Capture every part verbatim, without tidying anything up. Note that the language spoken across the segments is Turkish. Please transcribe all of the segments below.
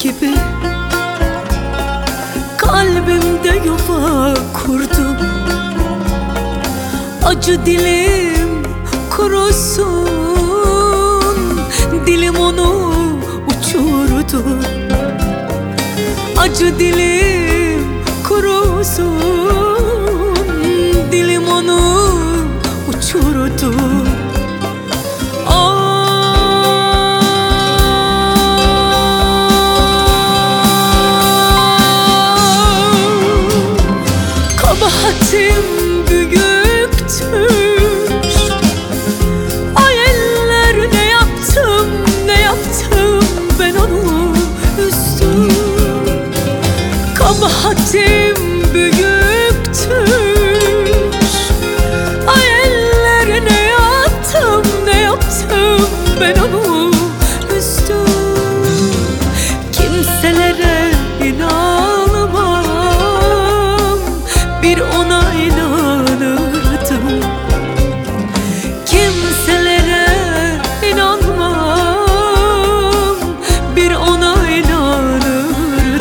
gibi kalbimde yuva kurdu. Acı dilim kurusun, dilim onu uçurdu. Acı dilim kurusun, dilim onu uçurdu. Kabahatim büyüktür. Ay eller, ne yaptım, ne yaptım ben onu üzdüm. Kabahatim büyüktür. Ay eller, ne yaptım, ne yaptım ben onu üzdüm. Kimselere inanmam, bir ona inanırdım. Kimselere inanmam, bir ona inanırdım.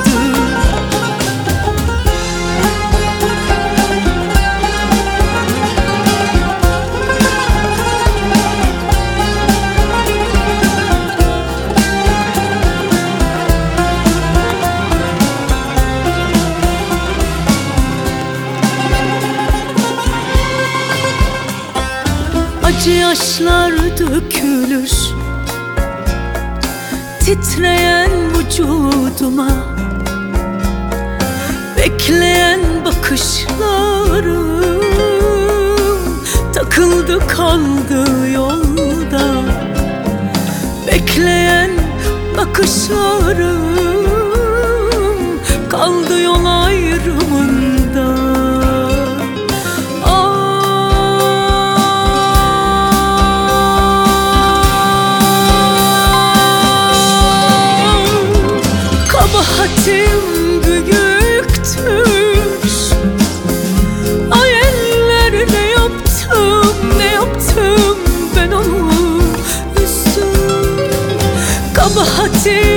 Acı yaşlar dökülür titreyen vücuduma. Bekleyen bakışlarım takıldı kaldı yolda. Bekleyen bakışlarım kaldı yol ayrımında. Kabahatim büyüktür. Ay eller, ne yaptım, ne yaptım ben onu üzdüm. Kabahatim